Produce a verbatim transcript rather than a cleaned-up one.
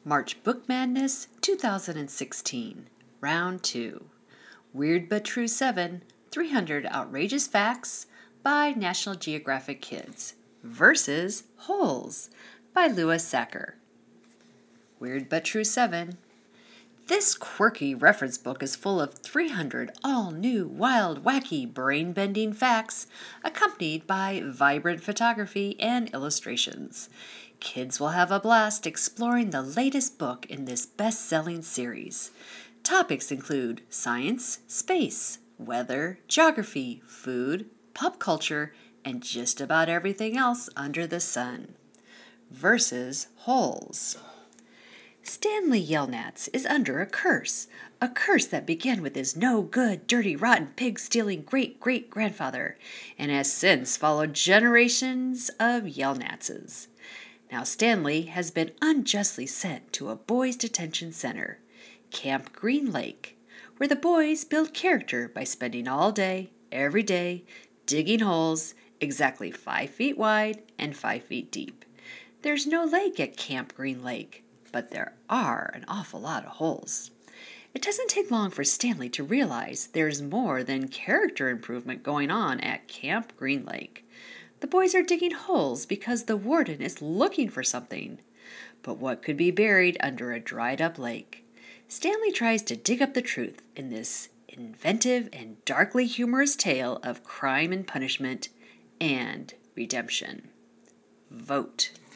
March Book Madness two thousand sixteen, Round two. Weird But True seven, three hundred Outrageous Facts by National Geographic Kids versus Holes by Louis Sachar. Weird But True seven. This quirky reference book is full of three hundred all-new, wild, wacky, brain-bending facts, accompanied by vibrant photography and illustrations. Kids will have a blast exploring the latest book in this best-selling series. Topics include science, space, weather, geography, food, pop culture, and just about everything else under the sun. Versus Holes. Stanley Yelnats is under a curse, a curse that began with his no-good, dirty, rotten, pig-stealing great-great-grandfather, and has since followed generations of Yelnatses. Now Stanley has been unjustly sent to a boys' detention center, Camp Green Lake, where the boys build character by spending all day, every day, digging holes exactly five feet wide and five feet deep. There's no lake at Camp Green Lake, but there are an awful lot of holes. It doesn't take long for Stanley to realize there's more than character improvement going on at Camp Green Lake. The boys are digging holes because the warden is looking for something. But what could be buried under a dried-up lake? Stanley tries to dig up the truth in this inventive and darkly humorous tale of crime and punishment and redemption. Vote.